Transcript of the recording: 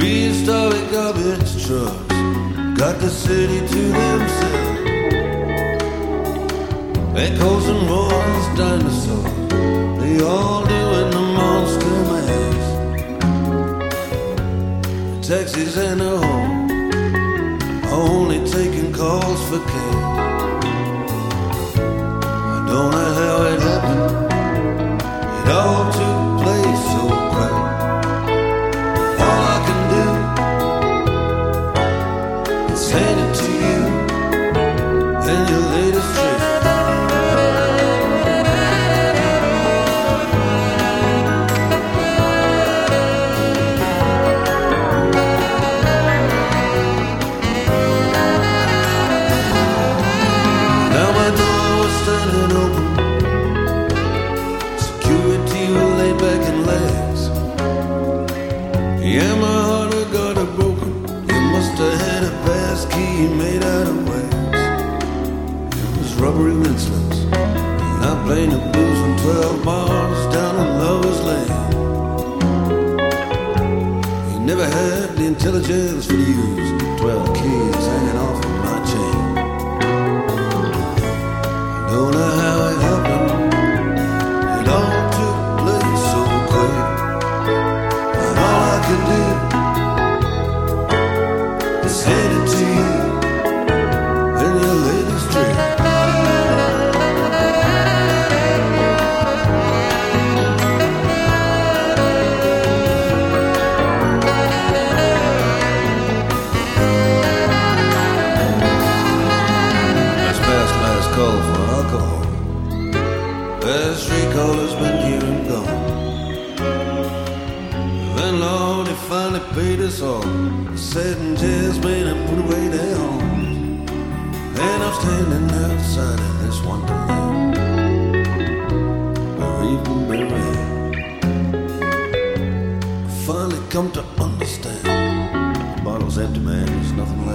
Prehistoric garbage trucks got the city to themselves. Echoes and roars, dinosaurs, they all doing the monster mash. Taxis and a home are only taking calls for cash. I don't know how it happened. It all took place so quick. All I can do is hand it to you and your latest trick. Now my door was standing open. Security were laid back in legs. Yeah, my heart had got it broken. You must have had a pass key made out of wax. It was rubbery rinselets, and I played the blues from 12 bars down in Lover's Lane. He never had the intelligence for the use 12 keys hanging off of my chain. Don't know how it happened. It all took place so quick. And all I can do is hand it to you and your latest trick. That's past last call for alcohol. Last recall has been here and gone. Then Lord, he finally paid us all. Sat and tears made him put away their homes. And I'm standing outside of this wonderland, where even buried finally come to understand. The bottle's empty, man, there's nothing